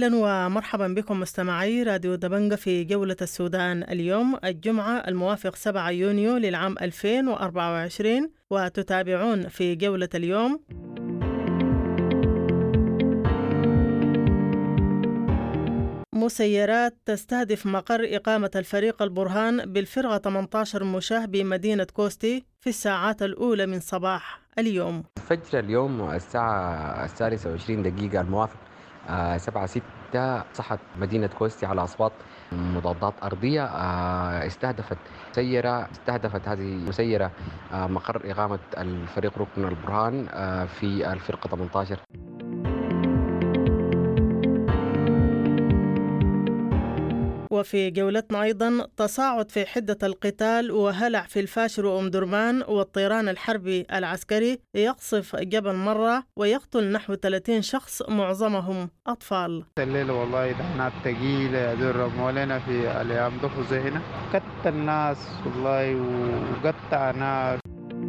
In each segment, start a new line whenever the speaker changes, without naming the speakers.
أهلا ومرحبا بكم مستمعي راديو دبنجة في جولة السودان اليوم الجمعة الموافق 7 يونيو للعام 2024، وتتابعون في جولة اليوم مسيرات تستهدف مقر إقامة الفريق البرهان بالفرقة 18 مشاة بمدينة كوستي في الساعات الأولى من صباح اليوم.
فجر اليوم الساعة 23:20 الموافق 7/6 صحت مدينة كوستي على أصوات مضادات أرضية استهدفت هذه المسيرة مقر إقامة الفريق ركن البرهان في الفرقة 18.
وفي جولتنا أيضا تصاعد في حدة القتال وهلع في الفاشر وأم درمان، والطيران الحربي العسكري يقصف جبل مرة ويقتل نحو 30 شخص معظمهم أطفال.
الليلة والله دهنات ثقيلة يا ذر مولنا في الأيام دخوزة هنا قتل الناس والله وقطع ناس.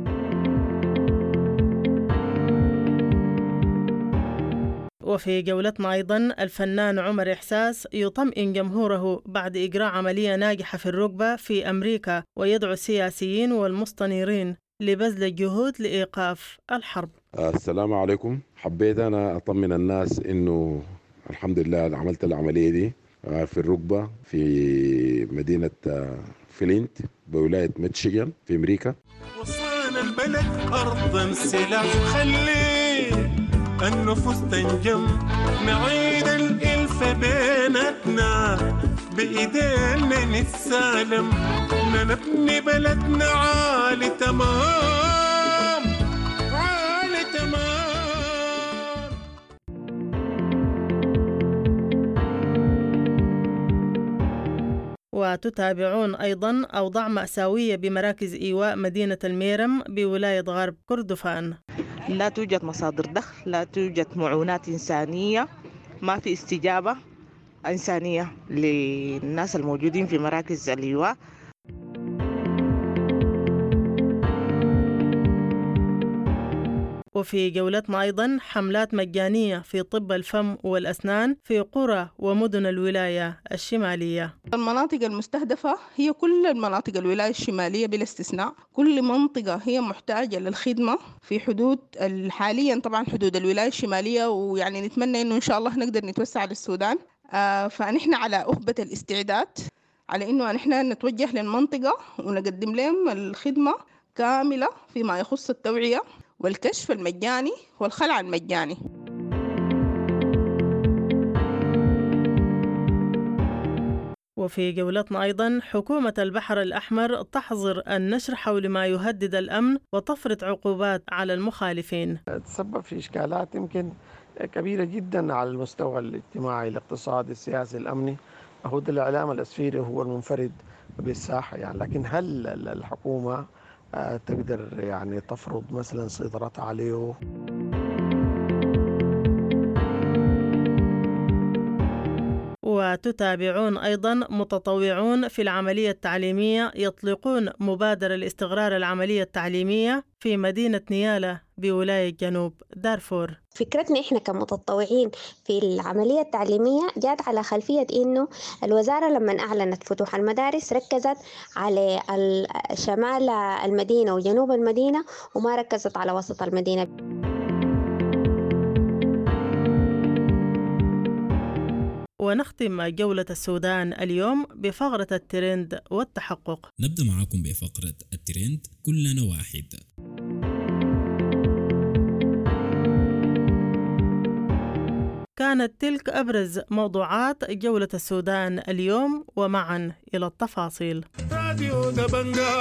وفي جولتنا أيضا الفنان عمر إحساس يطمئن جمهوره بعد إجراء عملية ناجحة في الركبة في أمريكا، ويدعو السياسيين والمستنيرين لبذل الجهود لإيقاف الحرب.
السلام عليكم. حبيت أنا أطمن الناس إنه الحمد لله عملت العملية دي في الركبة في مدينة فلينت بولاية ميشيغان في أمريكا.
وصلنا البلد أرض السلاح، خلي النفوس تنجم، نعيد الإلف بيناتنا بإيدينا نتسالم، نبني بلدنا عالي تمام عالي تمام.
وتتابعون أيضا أوضاع مأساوية بمراكز إيواء مدينة الميرم بولاية غرب كردفان.
لا توجد مصادر دخل، لا توجد معونات إنسانية، ما في استجابة إنسانية للناس الموجودين في مراكز الإيواء.
وفي جولتنا أيضا حملات مجانية في طب الفم والأسنان في قرى ومدن الولاية الشمالية.
المناطق المستهدفة هي كل المناطق الولاية الشمالية بلا استثناء. كل منطقة هي محتاجة للخدمة في حدود حاليا طبعا حدود الولاية الشمالية، ويعني نتمنى إنه إن شاء الله نقدر نتوسع للسودان. فنحن على أهبة الاستعداد على إنه نحن نتوجه للمنطقة ونقدم لهم الخدمة كاملة فيما يخص التوعية والكشف المجاني والخلع المجاني.
وفي جولتنا أيضا حكومة البحر الأحمر تحظر النشر حول ما يهدد الأمن وتفرض عقوبات على المخالفين.
تسبب في إشكالات يمكن كبيرة جدا على المستوى الاجتماعي الاقتصادي السياسي الأمني. هو الإعلام الأسفيري هو المنفرد بالساحة يعني، لكن هل الحكومة تقدر يعني تفرض مثلا سيطرتها عليه؟
وتتابعون أيضا متطوعون في العملية التعليمية يطلقون مبادرة لاستقرار العملية التعليمية في مدينة نيالة بولاية جنوب دارفور.
فكرتنا إحنا كمتطوعين في العملية التعليمية جات على خلفية إنه الوزارة لما أعلنت فتوح المدارس ركزت على شمال المدينة وجنوب المدينة وما ركزت على وسط المدينة.
ونختم جولة السودان اليوم بفقرة الترند والتحقق.
نبدأ معكم بفقرة الترند كلنا واحد.
كانت تلك أبرز موضوعات جولة السودان اليوم، ومعا إلى التفاصيل.
راديو دبنجة.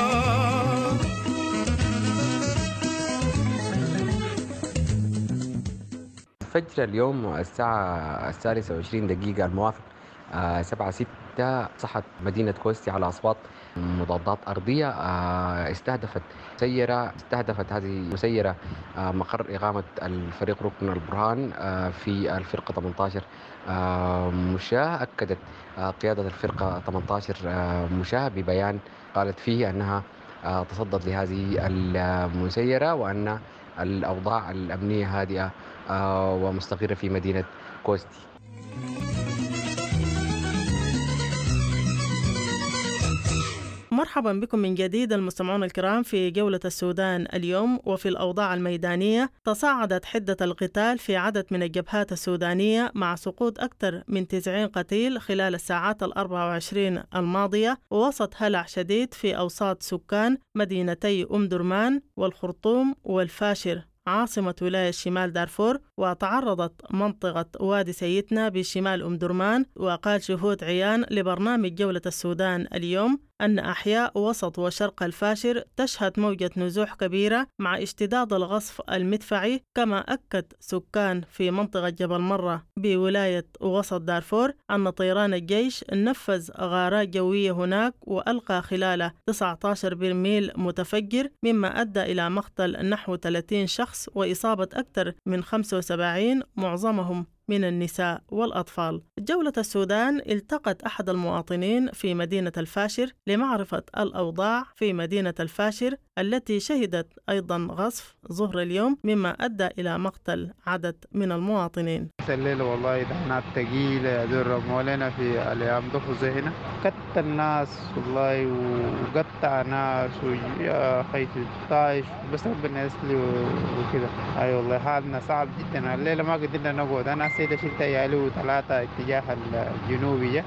فجر اليوم الساعة 23:20 الموافق 7/6 صحت مدينة كوستي على أصوات مضادات أرضية استهدفت هذه المسيرة مقر إقامة الفريق ركن البرهان في الفرقة 18 مشاة. أكدت قيادة الفرقة 18 مشاة ببيان قالت فيه أنها تصدت لهذه المسيرة وأن الأوضاع الأمنية هادئة ومستقرة في مدينة كوستي.
مرحبا بكم من جديد المستمعون الكرام في جولة السودان اليوم. وفي الأوضاع الميدانية تصاعدت حدة القتال في عدد من الجبهات السودانية مع سقوط أكثر من 90 قتيل خلال الساعات 24 الماضية، ووسط هلع شديد في أوساط سكان مدينتي أم درمان والخرطوم والفاشر عاصمة ولاية شمال دارفور. وتعرضت منطقة وادي سيتنا بشمال أم درمان، وقال شهود عيان لبرنامج جولة السودان اليوم أن أحياء وسط وشرق الفاشر تشهد موجة نزوح كبيرة مع اشتداد الغصف المدفعي. كما أكد سكان في منطقة جبل مرة بولاية وسط دارفور أن طيران الجيش نفذ غارات جوية هناك وألقى خلال 19 برميل متفجر، مما أدى إلى مقتل نحو 30 شخص وإصابة أكثر من 75 معظمهم من النساء والأطفال. جولة السودان التقت أحد المواطنين في مدينة الفاشر لمعرفة الأوضاع في مدينة الفاشر التي شهدت أيضا غصف ظهر اليوم، مما أدى إلى مقتل عدد من المواطنين.
الليلة والله دهنات ثقيلة يا دور مولنا في الأيام دخوزة هنا، قتل الناس والله وقطع ناس ويا خيط طايش، بس ربنا يسلي وكده. أي والله حالنا صعب جدا الليلة، ما قدرنا نقعد. أنا سيدة شلت عيالي وثلاثة اتجاه الجنوبية.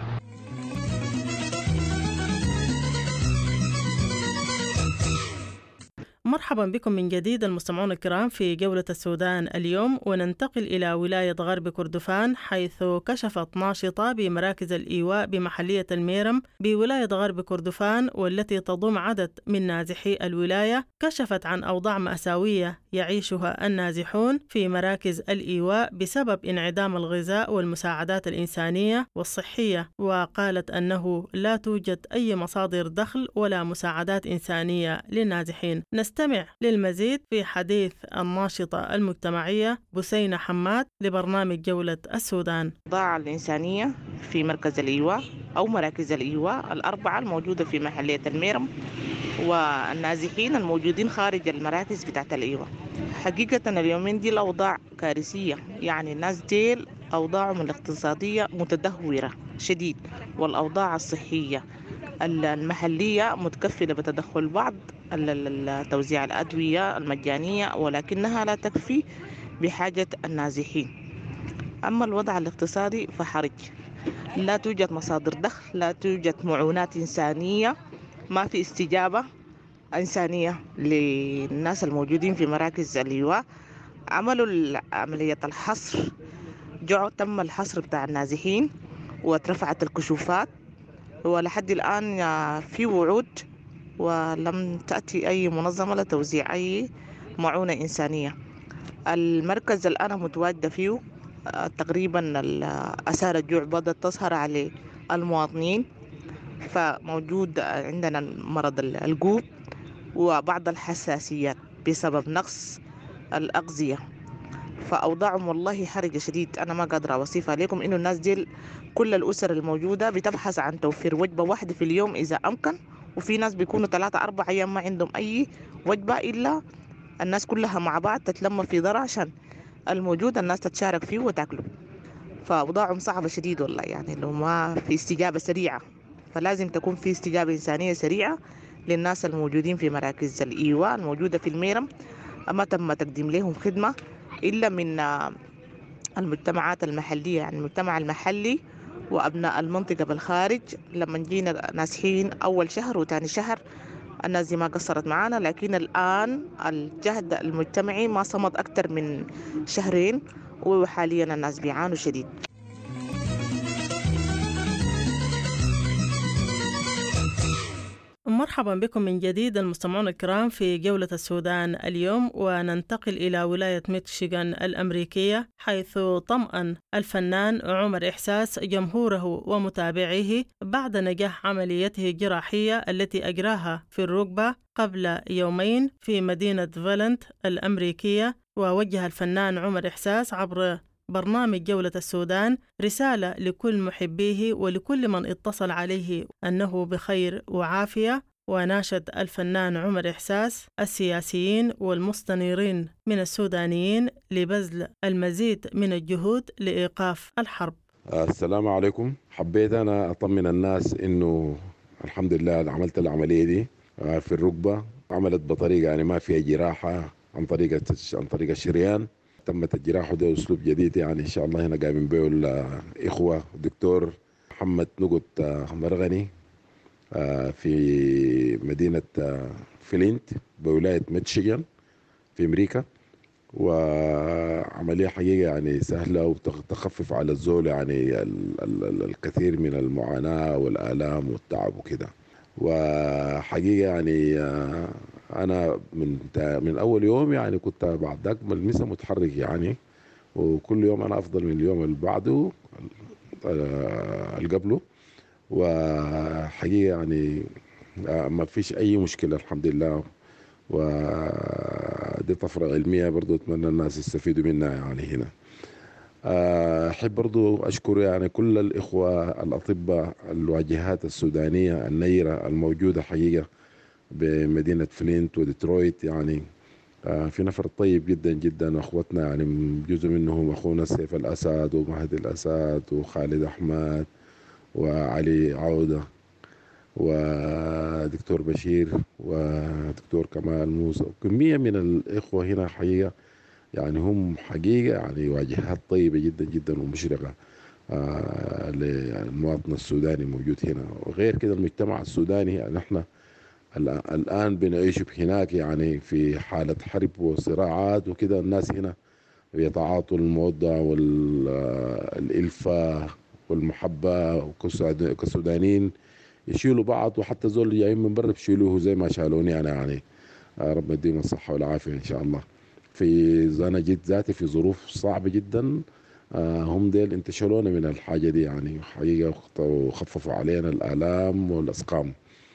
مرحبا بكم من جديد المستمعون الكرام في جولة السودان اليوم، وننتقل إلى ولاية غرب كردفان، حيث كشفت ناشطة بمراكز الإيواء بمحلية الميرم بولاية غرب كردفان والتي تضم عدد من نازحي الولاية، كشفت عن أوضاع مأساوية يعيشها النازحون في مراكز الإيواء بسبب انعدام الغذاء والمساعدات الإنسانية والصحية. وقالت أنه لا توجد أي مصادر دخل ولا مساعدات إنسانية للنازحين. نستمع للمزيد في حديث الناشطة المجتمعية بسينة حماد لبرنامج جولة السودان.
الأوضاع الإنسانية في مركز الإيواء أو مراكز الإيواء الأربعة الموجودة في محلية الميرم والنازحين الموجودين خارج المراكز بتاعت الإيواء. حقيقة اليومين دي الأوضاع كارثية، يعني الناس ديل أوضاعهم الاقتصادية متدهورة شديد، والأوضاع الصحية المحلية متكفلة بتدخل بعض توزيع الأدوية المجانية، ولكنها لا تكفي بحاجة النازحين. أما الوضع الاقتصادي فحرج، لا توجد مصادر دخل، لا توجد معونات إنسانية، ما في استجابة إنسانية للناس الموجودين في مراكز الإيواء. عملوا عملية الحصر، تم الحصر بتاع النازحين واترفعت الكشوفات، ولحد الآن في وعود ولم تأتي أي منظمة لتوزيع أي معونة إنسانية. المركز الآن متواجد فيه تقريبا آثار الجوع بدأت تظهر على المواطنين، فموجود عندنا مرض الجوب وبعض الحساسيات بسبب نقص الأغذية، فأوضاعهم والله حرجة شديد. أنا ما قادرة أوصفها لكم، إنه الناس دي كل الأسر الموجودة بتبحث عن توفير وجبة واحدة في اليوم إذا أمكن، وفي ناس بيكونوا 3-4 أيام ما عندهم أي وجبة إلا الناس كلها مع بعض تتلم في ضرع عشان الموجود الناس تتشارك فيه وتاكله. فأوضاعهم صعبة شديد والله، يعني لو ما في استجابة سريعة، فلازم تكون في استجابة إنسانية سريعة للناس الموجودين في مراكز الإيواء الموجودة في الميرم. أما تم تقديم لهم خدمة إلا من المجتمعات المحلية، يعني المجتمع المحلي وأبناء المنطقة بالخارج. لما جينا نازحين أول شهر وثاني شهر الناس دي ما قصرت معانا، لكن الآن الجهد المجتمعي ما صمد أكثر من 2 شهر، وحاليا الناس بيعانوا شديد.
مرحبا بكم من جديد المستمعون الكرام في جولة السودان اليوم، وننتقل إلى ولاية ميشيغان الأمريكية، حيث طمأن الفنان عمر إحساس جمهوره ومتابعيه بعد نجاح عمليته الجراحية التي أجراها في الركبة قبل يومين في مدينة فالنت الأمريكية. ووجه الفنان عمر إحساس عبر برنامج جولة السودان رسالة لكل محبيه ولكل من اتصل عليه أنه بخير وعافية. وناشد الفنان عمر إحساس السياسيين والمستنيرين من السودانيين لبذل المزيد من الجهود لإيقاف الحرب.
السلام عليكم. حبيت أنا أطمن الناس إنه الحمد لله عملت العملية دي في الركبة، عملت بطريقة يعني ما فيها جراحة، عن طريق الشريان. تمت الجراحة، ده أسلوب جديد يعني إن شاء الله هنا قايمين به الإخوة الدكتور محمد نقط مرغني في مدينة فلينت بولاية ميشيغان في أمريكا. وعملية حقيقة يعني سهلة وتخفف على الزول يعني الكثير من المعاناة والآلام والتعب وكده. وحقيقة يعني أنا من أول يوم يعني كنت بعد ذاك ملمسة متحرك يعني، وكل يوم أنا أفضل من اليوم اللي بعده اللي قبله. وحقيقة يعني ما فيش أي مشكلة الحمد لله. ودي طفرة علمية برضو أتمنى الناس يستفيدوا منها يعني هنا. أحب برضو أشكر يعني كل الإخوة الأطباء الواجهات السودانية النيرة الموجودة حقيقة بمدينة فلينت وديترويت يعني. في نفر طيب جدا جدا، أخوتنا يعني جزء منهم أخونا سيف الأسد ومهدي الأسد وخالد أحمد وعلي عودة ودكتور بشير ودكتور كمال موسى، كمية من الإخوة هنا حقيقة يعني هم حقيقة يعني واجهات طيبة جدا جدا ومشرقة للمواطن السوداني موجود هنا. وغير كده المجتمع السوداني يعني احنا الآن بنعيش هناك يعني في حالة حرب وصراعات وكده. الناس هنا بيتعاطوا المودة والإلفة والمحبة كسودانيين، يشيلوا بعض، وحتى زول جايين من برا بيشيلوه زي ما شالوني أنا يعني. ربنا يديهم الصحة والعافية إن شاء الله. أنا جيت ذاتي في ظروف صعبة جدا، هم ديل انتشلونا من الحاجة دي يعني حقيقة، وخففوا علينا الآلام والأسقام.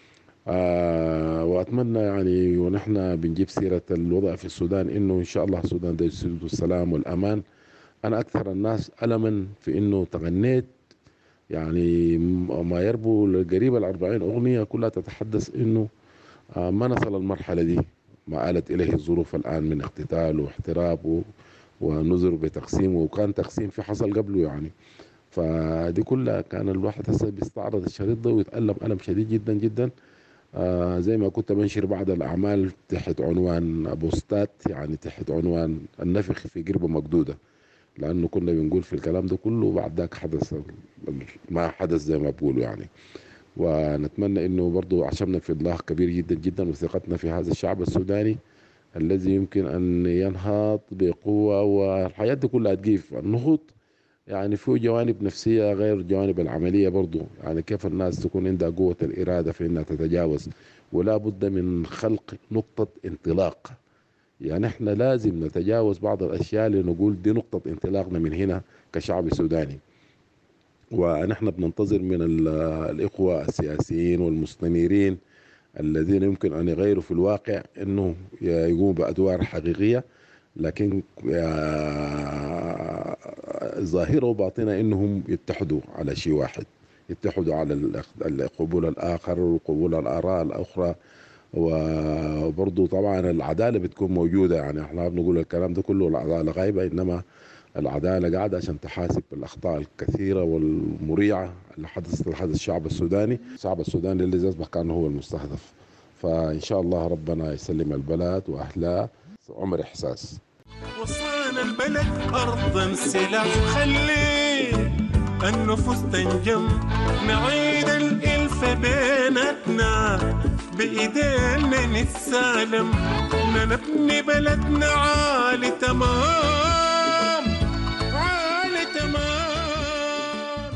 وأتمنى يعني ونحن بنجيب سيرة الوضع في السودان إنه إن شاء الله السودان ده يسود السلام والأمان. أنا أكثر الناس ألما في إنه تغنيت يعني ما يربو قريب 40 أغنية كلها تتحدث إنه ما نصل المرحلة دي ما آلت إليه الظروف الآن من اقتتال واحتراب ونذر بتقسيم، وكان تقسيم في حصل قبله يعني. فدي كلها كان الواحد هسه بيستعرض الشريط ده ويتألم ألم شديد جدا جدا. زي ما كنت بنشر بعض الأعمال تحت عنوان بوستات يعني تحت عنوان النفخ في قربة مقدودة، لأنه كنا بنقول في الكلام ده كله وبعد ذاك حدث ما حدث زي ما بقولوا يعني. ونتمنى إنه برضو عشمنا في الله كبير جدا جدا، وثقتنا في هذا الشعب السوداني الذي يمكن أن ينهض بقوة، والحياة دي كلها تجيف النهوض يعني في جوانب نفسية غير جوانب العملية برضو يعني. كيف الناس تكون عندها قوة الإرادة في أنها تتجاوز، ولا بد من خلق نقطة انطلاق. يعني احنا لازم نتجاوز بعض الأشياء لنقول دي نقطة انطلاقنا من هنا كشعب سوداني. ونحن بننتظر من الإخوة السياسيين والمستنيرين الذين يمكن أن يغيروا في الواقع أنه يقوموا بأدوار حقيقية، لكن ظاهرة وباطنة أنهم يتحدوا على شيء واحد، يتحدوا على قبول الآخر وقبول الآراء الأخرى. وبرضو طبعا العدالة بتكون موجودة يعني احنا بنقول الكلام ده كله العدالة غايبة، إنما العدالة قاعدة عشان تحاسب الأخطاء الكثيرة والمريعة اللي حدثت لهذا الشعب السوداني. الشعب السوداني اللي أصبح كان هو المستهدف. فإن شاء الله ربنا يسلم البلد وأهلها. عمر إحساس.
وصانا البلد أرضا سلاح خلي النفوس تنجم، نعيد الإلف بيناتنا بإيدينا نتسالم، نبني بلدنا عالي تمام عالي تمام.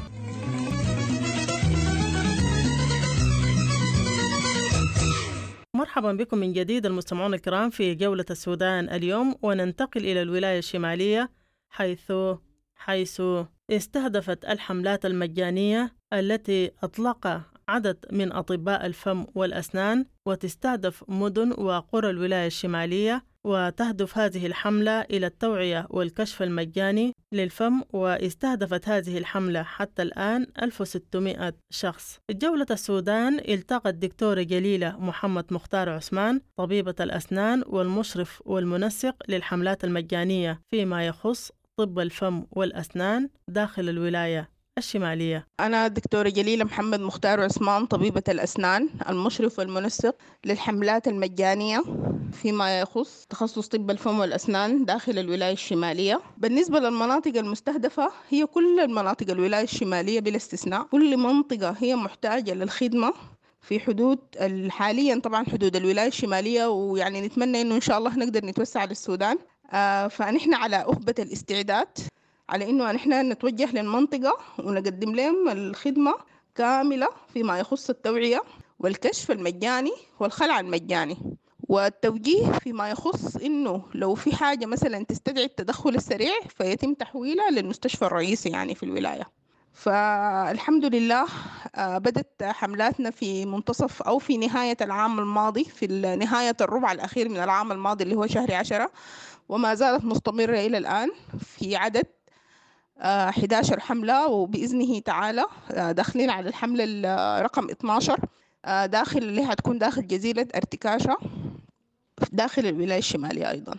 مرحبا بكم من جديد المستمعون الكرام في جولة السودان اليوم، وننتقل إلى الولاية الشمالية حيث استهدفت الحملات المجانية التي أطلق عدد من أطباء الفم والأسنان وتستهدف مدن وقرى الولاية الشمالية. وتهدف هذه الحملة إلى التوعية والكشف المجاني للفم، واستهدفت هذه الحملة حتى الآن 1600 شخص. جولة السودان التقت الدكتورة جليلة محمد مختار عثمان طبيبة الأسنان والمشرف والمنسق للحملات المجانية فيما يخص طب الفم والأسنان داخل الولاية الشمالية.
أنا الدكتورة جليلة محمد مختار عثمان، طبيبة الأسنان، المشرف والمنسق للحملات المجانية فيما يخص تخصص طب الفم والأسنان داخل الولاية الشمالية. بالنسبة للمناطق المستهدفة هي كل المناطق الولاية الشمالية بلا استثناء. كل منطقة هي محتاجة للخدمة في حدود حاليا طبعا حدود الولاية الشمالية، ويعني نتمنى إنه إن شاء الله نقدر نتوسع للسودان. فنحن على أهبة الاستعداد على إنه نحن نتوجه للمنطقة ونقدم لهم الخدمة كاملة فيما يخص التوعية والكشف المجاني والخلع المجاني، والتوجيه فيما يخص إنه لو في حاجة مثلا تستدعي التدخل السريع فيتم تحويلها للمستشفى الرئيسي يعني في الولاية. فالحمد لله بدت حملاتنا في منتصف أو في نهاية العام الماضي، في نهاية الربع الأخير من العام الماضي اللي هو شهر 10، وما زالت مستمرة إلى الآن في عدد 11 حملة، وبإذنه تعالى داخلين على الحملة رقم 12 داخل اللي هتكون داخل جزيرة ارتكاشا داخل الولاية الشمالية أيضا.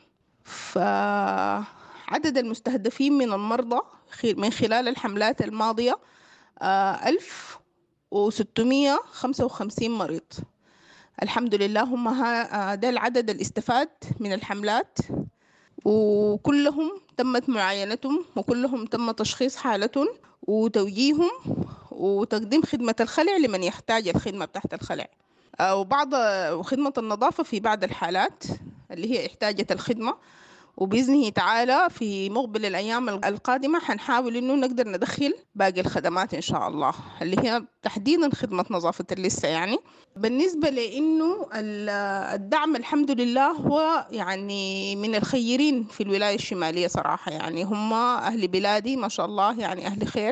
فعدد المستهدفين من المرضى من خلال الحملات الماضية 1655 مريض. الحمد لله هم ده العدد الاستفاد من الحملات، وكلهم تمت معاينتهم وكلهم تم تشخيص حالتهم وتوجيههم وتقديم خدمة الخلع لمن يحتاج الخدمة تحت الخلع، وبعض خدمة النظافة في بعض الحالات اللي هي احتاجت الخدمة. وبإذنه تعالى في مقبل الأيام القادمة حنحاول إنه نقدر ندخل باقي الخدمات إن شاء الله اللي هي تحديدا خدمة نظافة اللثة. يعني بالنسبة لإنه الدعم الحمد لله هو يعني من الخيرين في الولاية الشمالية صراحة، يعني هم أهل بلادي ما شاء الله، يعني أهل خير.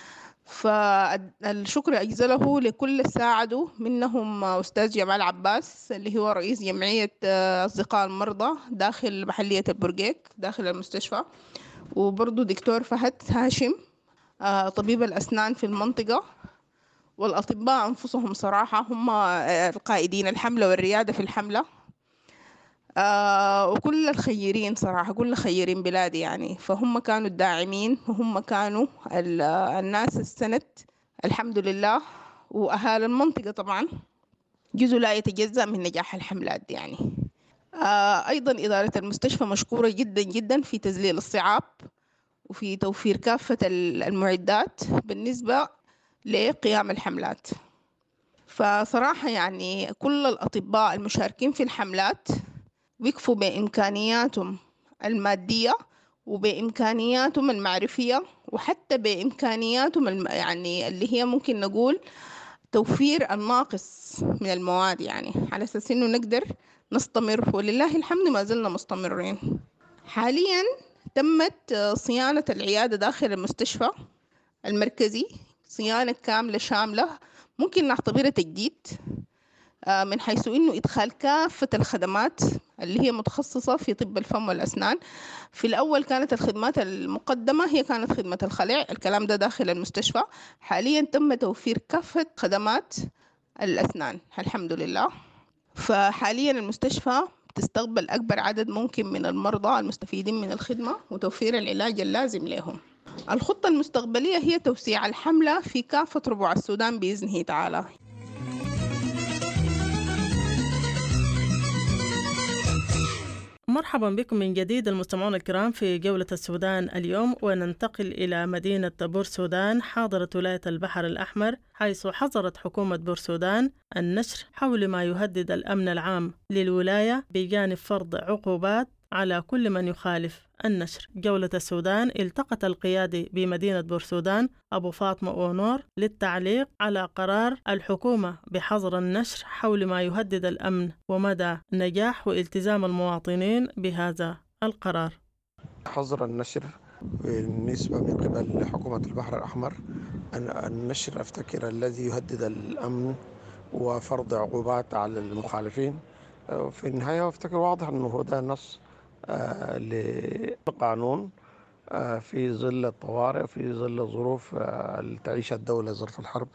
فالشكر أجزله لكل ساعدوا، منهم أستاذ جمال عباس اللي هو رئيس جمعية أصدقاء المرضى داخل محلية البرقيق داخل المستشفى، وبرضو دكتور فهد هاشم طبيب الأسنان في المنطقة، والأطباء أنفسهم صراحة هم القائدين الحملة والريادة في الحملة، وكل الخيرين صراحة كل خيرين بلادي يعني. فهم كانوا الداعمين وهم كانوا الناس السند الحمد لله، وأهالي المنطقة طبعا جزء لا يتجزأ من نجاح الحملات دي يعني. أيضا إدارة المستشفى مشكورة جدا جدا في تذليل الصعاب وفي توفير كافة المعدات بالنسبة لقيام الحملات. فصراحة يعني كل الأطباء المشاركين في الحملات ويكفوا بإمكانياتهم المادية وبإمكانياتهم المعرفية وحتى بإمكانياتهم يعني اللي هي ممكن نقول توفير الناقص من المواد، يعني على أساس إنه نقدر نستمر، ولله الحمد ما زلنا مستمرين. حاليا تمت صيانة العيادة داخل المستشفى المركزي، صيانة كاملة شاملة ممكن نعتبرها تجديد، من حيث إنه إدخال كافة الخدمات اللي هي متخصصة في طب الفم والأسنان. في الأول كانت الخدمات المقدمة هي كانت خدمة الخلع، الكلام ده داخل المستشفى. حاليا تم توفير كافة خدمات الأسنان الحمد لله. فحاليا المستشفى تستقبل أكبر عدد ممكن من المرضى المستفيدين من الخدمة وتوفير العلاج اللازم لهم. الخطة المستقبلية هي توسيع الحملة في كافة ربوع السودان بإذنه تعالى.
مرحبا بكم من جديد المستمعون الكرام في جولة السودان اليوم، وننتقل إلى مدينة بورسودان حاضرة ولاية البحر الأحمر، حيث حظرت حكومة بورسودان النشر حول ما يهدد الأمن العام للولاية بجانب فرض عقوبات على كل من يخالف النشر. جولة السودان التقت القيادي بمدينة بورسودان أبو فاطمة أونور للتعليق على قرار الحكومة بحظر النشر حول ما يهدد الأمن ومدى نجاح والتزام المواطنين بهذا القرار.
حظر النشر بالنسبة من قبل حكومة البحر الأحمر، النشر أفتكر الذي يهدد الأمن وفرض عقوبات على المخالفين. في النهاية أفتكر واضح أنه هذا نص لقانون في ظل الطوارئ، في ظل ظروف تعيش الدولة ظرف الحرب،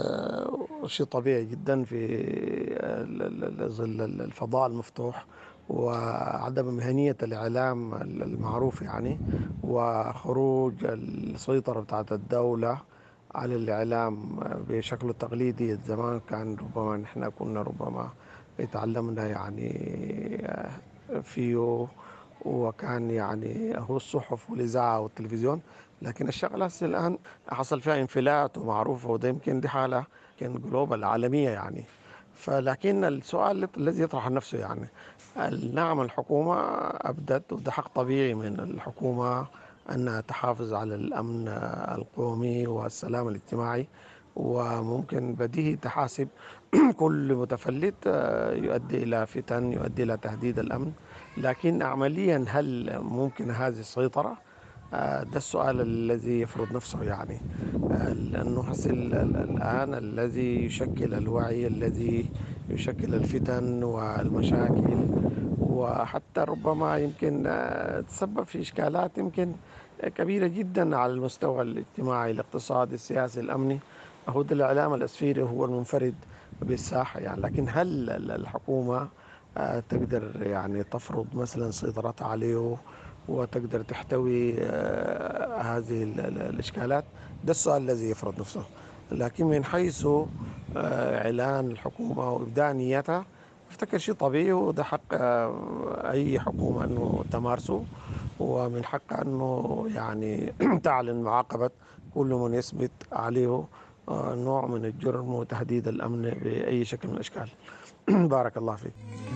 شيء طبيعي جدا في ظل الفضاء المفتوح وعدم مهنية الإعلام المعروف يعني، وخروج السيطرة بتاعت الدولة على الإعلام بشكله التقليدي. زمان كان ربما نحن كنا ربما تعلمنا يعني فيه، وكان يعني هو الصحف والإذاعة والتلفزيون، لكن الشغلة الآن حصل فيها انفلات ومعروفة، وده يمكن دي حالة كان جلوبال عالمية يعني. فلكن السؤال الذي يطرح نفسه يعني نعم الحكومة أبدت، وده حق طبيعي من الحكومة أنها تحافظ على الأمن القومي والسلام الاجتماعي، وممكن بديهي تحاسب كل متفلت يؤدي إلى فتن، يؤدي إلى تهديد الأمن. لكن عمليا هل ممكن هذه السيطرة؟ ده السؤال الذي يفرض نفسه يعني، لأنه الآن الذي يشكل الوعي، الذي يشكل الفتن والمشاكل، وحتى ربما يمكن تسبب في إشكالات يمكن كبيرة جدا على المستوى الاجتماعي الاقتصادي السياسي الأمني. هو الإعلام الأسفيري هو المنفرد بالساحة يعني. لكن هل الحكومة تقدر يعني تفرض مثلا سيطرتها عليه وتقدر تحتوي هذه الإشكالات؟ ده السؤال الذي يفرض نفسه. لكن من حيث إعلان الحكومة وإبداء نيتها، افتكر شيء طبيعي، وده حق أي حكومة أنه تمارسه، ومن حق أنه يعني تعلن معاقبة كل من يثبت عليه نوع من الجرم وتهديد الأمن بأي شكل من الأشكال. بارك الله فيك.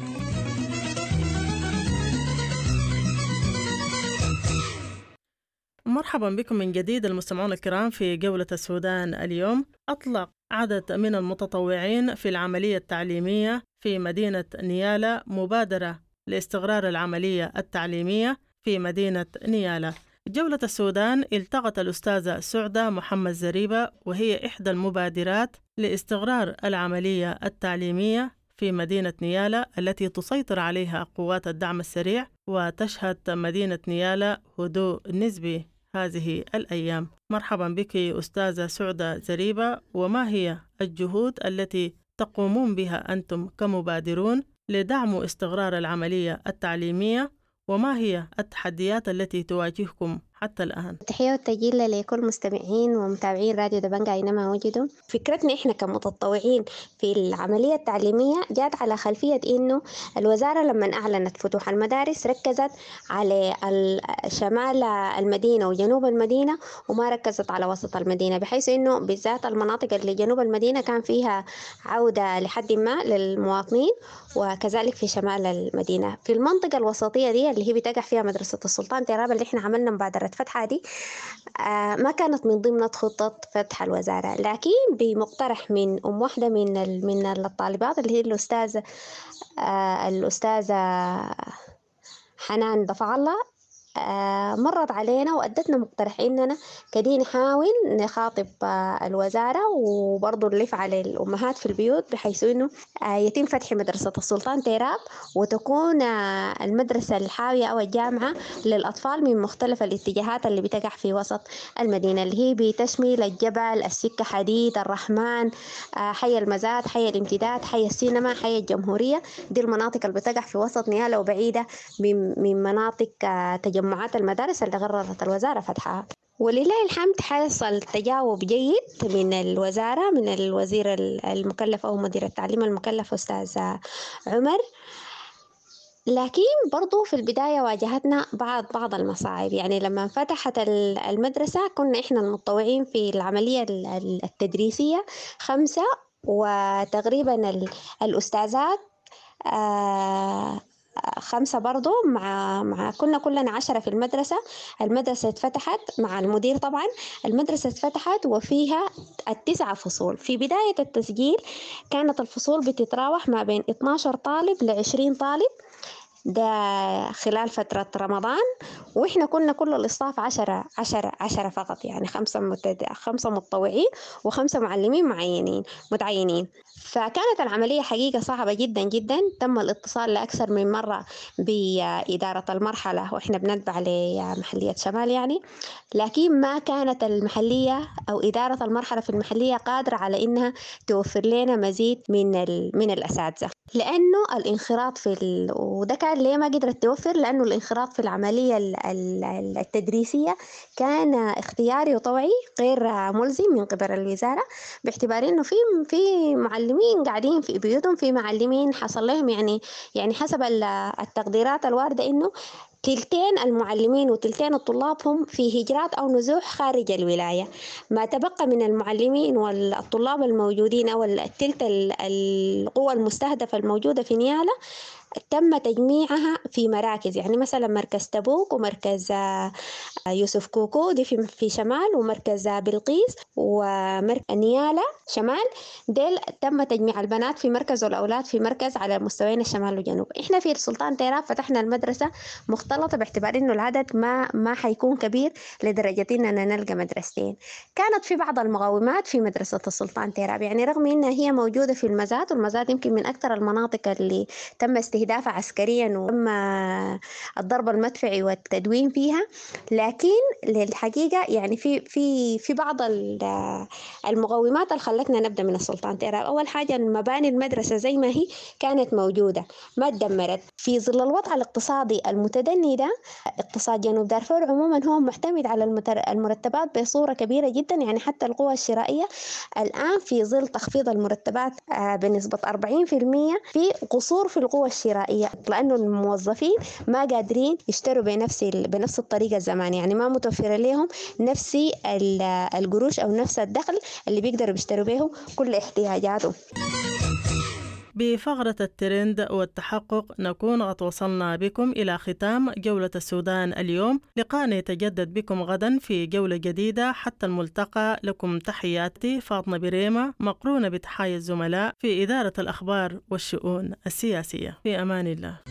مرحبا بكم من جديد المستمعون الكرام في جولة السودان اليوم. أطلق عدد من المتطوعين في العملية التعليمية في مدينة نيالا مبادرة لاستقرار العملية التعليمية في مدينة نيالا. جولة السودان التقت الأستاذة سعدة محمد زريبة، وهي إحدى المبادرات لاستقرار العملية التعليمية في مدينة نيالا التي تسيطر عليها قوات الدعم السريع، وتشهد مدينة نيالا هدوء نسبي هذه الأيام. مرحبا بك أستاذة سعدة زريبة، وما هي الجهود التي تقومون بها أنتم كمبادرون لدعم استقرار العملية التعليمية، وما هي التحديات التي تواجهكم حتى الآن؟
تحية والتجيل لكل مستمعين ومتابعين راديو دبنجة أينما وجدوا. فكرتنا إحنا كمتطوعين في العملية التعليمية جات على خلفية إنه الوزارة لما أعلنت فتوح المدارس ركزت على شمال المدينة وجنوب المدينة، وما ركزت على وسط المدينة، بحيث إنه بالذات المناطق اللي جنوب المدينة كان فيها عودة لحد ما للمواطنين، وكذلك في شمال المدينة. في المنطقة الوسطية دي اللي هي بتقع فيها مدرسة السلطان تيراب اللي إحنا عملنا مبادرة فتحها دي، ما كانت من ضمن خطة فتح الوزارة، لكن بمقترح من واحدة من الطالبات اللي هي الأستاذة حنان دفع الله، مرت علينا وأدتنا مقترح إننا كدي نحاول نخاطب الوزارة وبرضو نلف على الأمهات في البيوت، بحيث إنه يتم فتح مدرسة السلطان تيراب، وتكون المدرسة الحاوية أو الجامعة للأطفال من مختلف الاتجاهات اللي بتقع في وسط المدينة، اللي هي بتشمل الجبل، السكة حديد، الرحمن، حي المزاد، حي الامتداد، حي السينما، حي الجمهورية. دي المناطق اللي بتقع في وسط نيالا وبعيدة من مناطق تجمعات المدارس اللي قررت الوزارة فتحها. ولله الحمد حصل تجاوب جيد من الوزارة، من الوزير المكلف أو مدير التعليم المكلف أستاذ عمر. لكن برضو في البداية واجهتنا بعض المصاعب. يعني لما فتحت المدرسة كنا إحنا المتطوعين في العملية التدريسية 5، وتقريبا الأستاذات 5 برضو، مع كلنا 10 في المدرسة. المدرسة اتفتحت مع المدير طبعا، المدرسة اتفتحت وفيها 9 فصول. في بداية التسجيل كانت الفصول بتتراوح ما بين 12 طالب ل20 طالب، ده خلال فترة رمضان. وإحنا كنا كل الإصطاف 10 فقط، يعني 5 متطوعين و5 معلمين متعينين. فكانت العملية حقيقة صعبة جدا جدا. تم الاتصال لأكثر من مرة بإدارة المرحلة، وإحنا بنتبع لمحلية شمال يعني، لكن ما كانت المحلية أو إدارة المرحلة في المحلية قادرة على إنها توفر لنا مزيد من الأساتذة، لأنه الانخراط وده كان السودان ليه ما قدرت توفر؟ لأنه الانخراط في العملية التدريسية كان اختياري وطوعي غير ملزم من قبل الوزارة، باعتبار إنه في معلمين قاعدين في بيوتهم، في معلمين حصل لهم يعني حسب التقديرات الواردة إنه تلتين المعلمين وتلتين الطلاب هم في هجرات أو نزوح خارج الولاية. ما تبقى من المعلمين والطلاب الموجودين أو التلت القوى المستهدفة الموجودة في نيالا تم تجميعها في مراكز، يعني مثلا مركز تبوك ومركز يوسف كوكو دي في شمال، ومركز بلقيس ومركز نيالا شمال، ديل تم تجميع البنات في مركز والأولاد في مركز على مستويين الشمال والجنوب. إحنا في السلطان تيراب فتحنا المدرسة مختلطة باعتبار إنه العدد ما حيكون كبير لدرجة إننا نلقى مدرستين. كانت في بعض المقاومات في مدرسة السلطان تيراب، يعني رغم إنها هي موجودة في المزاد، والمزاد يمكن من أكثر المناطق اللي تم استهدافها عسكريا وتم الضرب المدفعي والتدوين فيها، لكن للحقيقة يعني في بعض المقومات اللي خلتنا نبدأ من السلطان تيراب. أول حاجة مباني المدرسة زي ما هي كانت موجودة ما تدمرت. في ظل الوضع الاقتصادي المتدني ده، اقتصاد جنوب دارفور عموما هو معتمد على المرتبات بصورة كبيرة جدا، يعني حتى القوى الشرائية الآن في ظل تخفيض المرتبات بنسبة 40% في قصور في القوى الشرائية، لأنه الموظفين ما قادرين يشتروا بنفس الطريقة الزمانية، يعني ما متوفر لهم نفس القروش أو نفس الدخل اللي بيقدروا يشتروا به كل احتياجاتهم.
بفقرة الترند والتحقق نكون قد وصلنا بكم إلى ختام جولة السودان اليوم. لقاءنا يتجدد بكم غدا في جولة جديدة. حتى الملتقى، لكم تحياتي فاطمة بريمة، مقرونة بتحايا الزملاء في إدارة الأخبار والشؤون السياسية. في أمان الله.